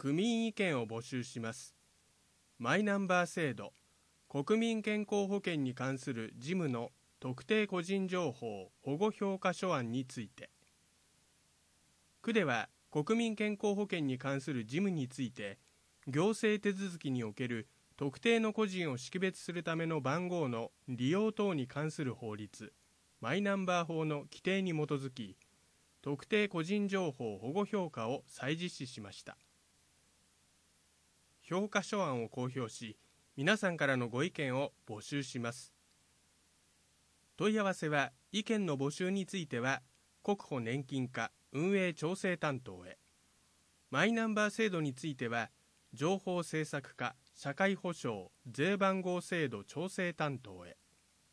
区民意見を募集します。マイナンバー制度、国民健康保険に関する事務の特定個人情報保護評価書案について。区では国民健康保険に関する事務について、行政手続きにおける特定の個人を識別するための番号の利用等に関する法律、マイナンバー法の規定に基づき、特定個人情報保護評価を再実施しました。評価書案を公表し、皆さんからのご意見を募集します。問い合わせは、意見の募集については、国保年金課運営調整担当へ。マイナンバー制度については、情報政策課社会保障税番号制度調整担当へ。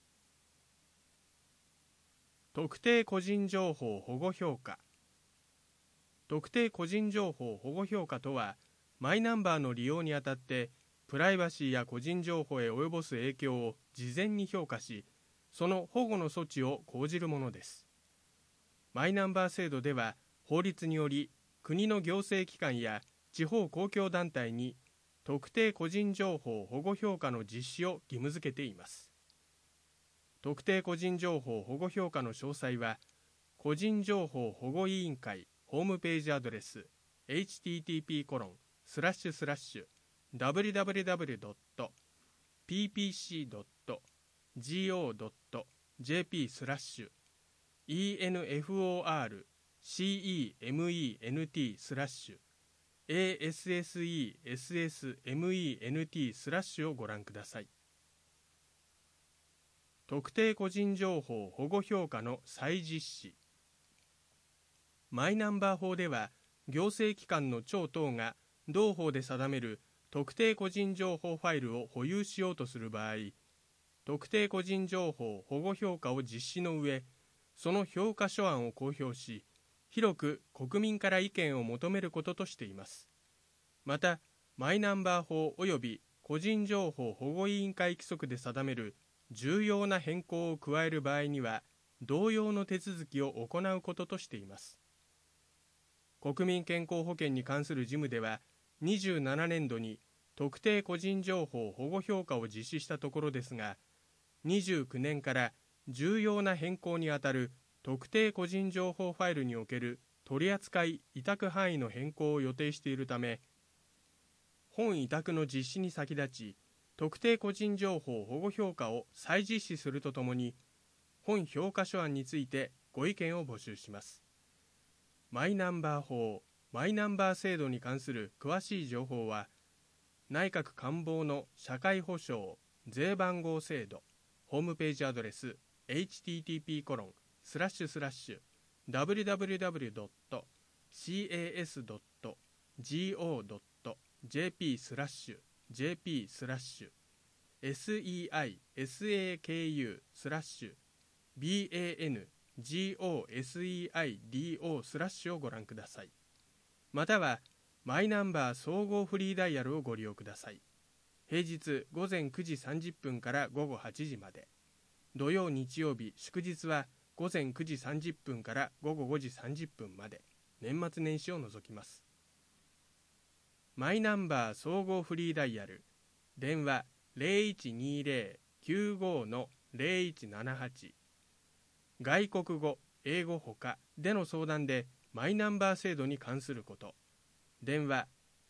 特定個人情報保護評価。特定個人情報保護評価とは、マイナンバーの利用にあたって、プライバシーや個人情報へ及ぼす影響を事前に評価し、その保護の措置を講じるものです。マイナンバー制度では、法律により、国の行政機関や地方公共団体に、特定個人情報保護評価の実施を義務付けています。特定個人情報保護評価の詳細は、個人情報保護委員会ホームページアドレス http://www.ppc.go.jp/enfort/assessment/ をご覧ください。特定個人情報保護評価の再実施。マイナンバー法では、行政機関の長等が同法で定める特定個人情報ファイルを保有しようとする場合、特定個人情報保護評価を実施の上、その評価書案を公表し、広く国民から意見を求めることとしています。また、マイナンバー法及び個人情報保護委員会規則で定める重要な変更を加える場合には、同様の手続きを行うこととしています。国民健康保険に関する事務では、27年度に特定個人情報保護評価を実施したところですが、29年から重要な変更にあたる特定個人情報ファイルにおける取扱委託範囲の変更を予定しているため、本委託の実施に先立ち、特定個人情報保護評価を再実施するとともに、本評価書案についてご意見を募集します。マイナンバー法、マイナンバー制度に関する詳しい情報は、内閣官房の社会保障税番号制度ホームページアドレス http://www.seisd.go.jp/jp/seido/をご覧ください。または、マイナンバー総合フリーダイヤルをご利用ください。平日午前9時30分から午後8時まで。土曜日曜日祝日は午前9時30分から午後5時30分まで。年末年始を除きます。マイナンバー総合フリーダイヤル。電話 0120-95-0178。外国語、英語ほかでの相談でマイナンバー制度に関すること。電話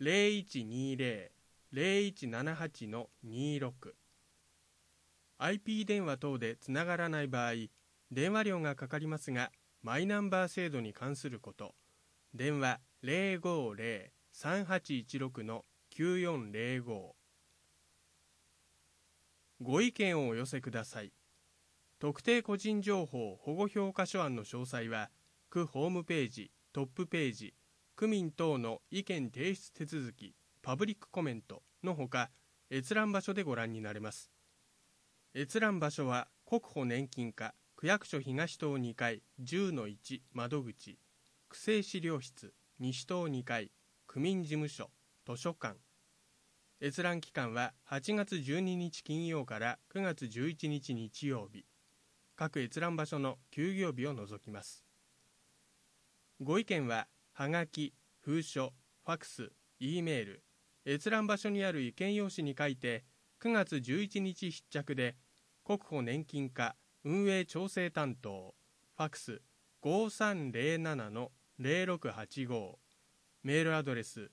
0120-0178-26。IP 電話等でつながらない場合、電話料がかかりますが、マイナンバー制度に関すること。電話 050-3816-9405。ご意見をお寄せください。特定個人情報保護評価書案の詳細は、区ホームページ、トップページ、区民等の意見提出手続き、パブリックコメントのほか、閲覧場所でご覧になれます。閲覧場所は、国保年金課、区役所東棟2階 10-1 窓口、区政資料室、西棟2階、区民事務所、図書館。閲覧期間は8月12日金曜から9月11日日曜日。各閲覧場所の休業日を除きます。ご意見は、はがき、封書、ファクス、 E メール、閲覧場所にある意見用紙に書いて、9月11日必着で、国保年金課運営調整担当、ファクス 5307-0685、メールアドレス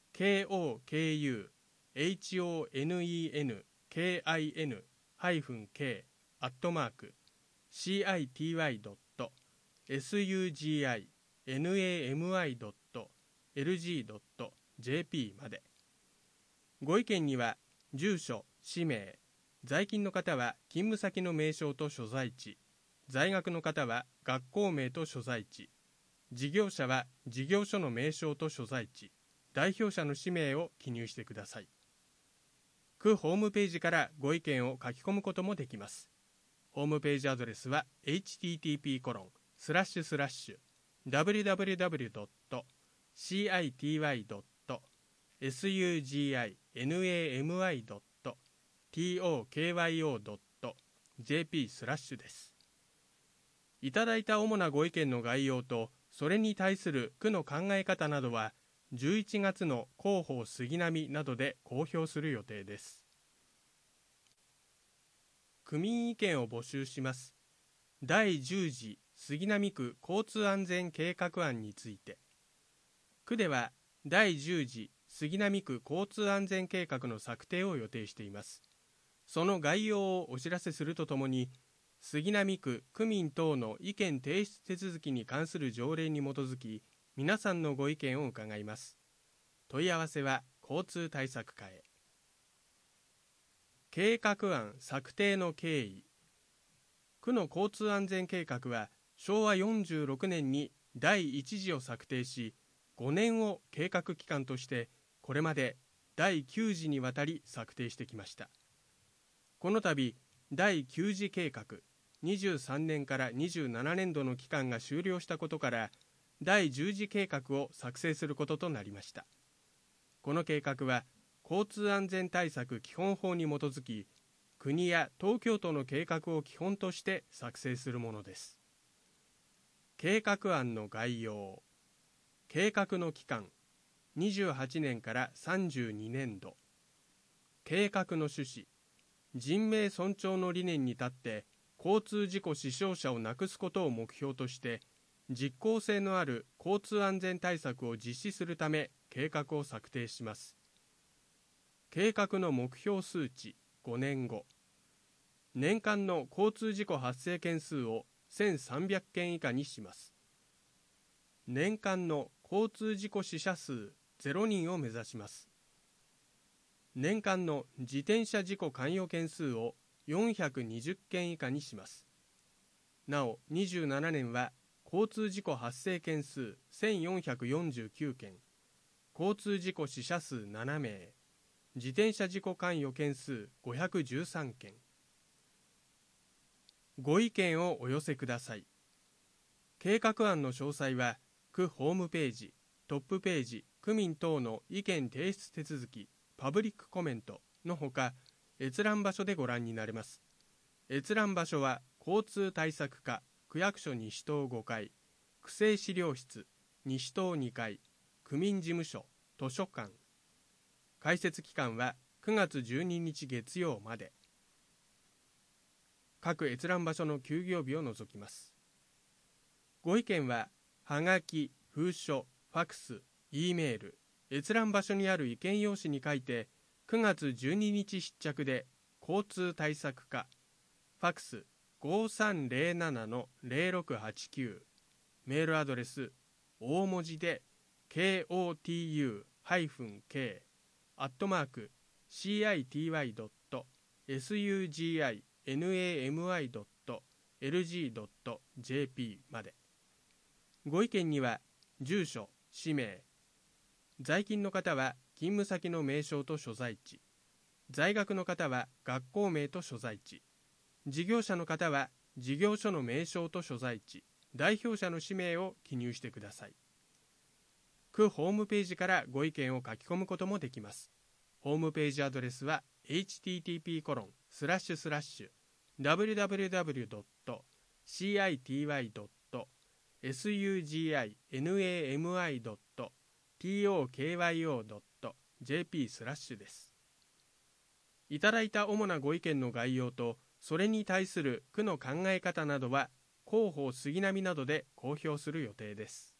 kokukin-city--city-nami.lg.jp まで。ご意見には、住所、氏名、在勤の方は勤務先の名称と所在地、在学の方は学校名と所在地、事業者は事業所の名称と所在地、代表者の氏名を記入してください。区ホームページからご意見を書き込むこともできます。ホームページアドレスは http://www.city.tokyo.jp/ です。いただいた主なご意見の概要と、それに対する区の考え方などは、11月の広報杉並などで公表する予定です。区民意見を募集します。第10次杉並区交通安全計画案について。区では第10次杉並区交通安全計画の策定を予定しています。その概要をお知らせするとともに、杉並区区民等の意見提出手続きに関する条例に基づき、皆さんのご意見を伺います。問い合わせは交通対策課へ。計画案策定の経緯。区の交通安全計画は昭和46年に第1次を策定し、5年を計画期間としてこれまで第9次にわたり策定してきました。この度第9次計画23年から27年度の期間が終了したことから第10次計画を作成することとなりました。この計画は交通安全対策基本法に基づき、国や東京都の計画を基本として作成するものです。計画案の概要。計画の期間、28年から32年度。計画の趣旨、人命尊重の理念に立って交通事故死傷者をなくすことを目標として実効性のある交通安全対策を実施するため計画を策定します。計画の目標数値5年後、年間の交通事故発生件数を1300件以下にします。年間の交通事故死者数0人を目指します。年間の自転車事故関与件数を420件以下にします。なお、27年は交通事故発生件数1449件、交通事故死者数7名、自転車事故関与件数513件。ご意見をお寄せください。計画案の詳細は、区ホームページ、トップページ、区民等の意見提出手続き、パブリックコメントのほか、閲覧場所でご覧になれます。閲覧場所は、交通対策課、区役所西棟5階、区政資料室、西棟2階、区民事務所、図書館。開設期間は9月12日月曜まで。各閲覧場所の休業日を除きます。ご意見は、はがき、封書、ファクス、E メール、閲覧場所にある意見用紙に書いて、9月12日必着で、交通対策課、ファクス 5307-0689、メールアドレス、大文字で、kotu-city-city-nami.lg.jp まで。ご意見には、住所、氏名、在勤の方は勤務先の名称と所在地、在学の方は学校名と所在地、事業者の方は事業所の名称と所在地、代表者の氏名を記入してください。区ホームページからご意見を書き込むこともできます。ホームページアドレスは http://www.city.suginami.tokyo.jp .jp/です。いただいた主なご意見の概要と、それに対する区の考え方などは、広報杉並などで公表する予定です。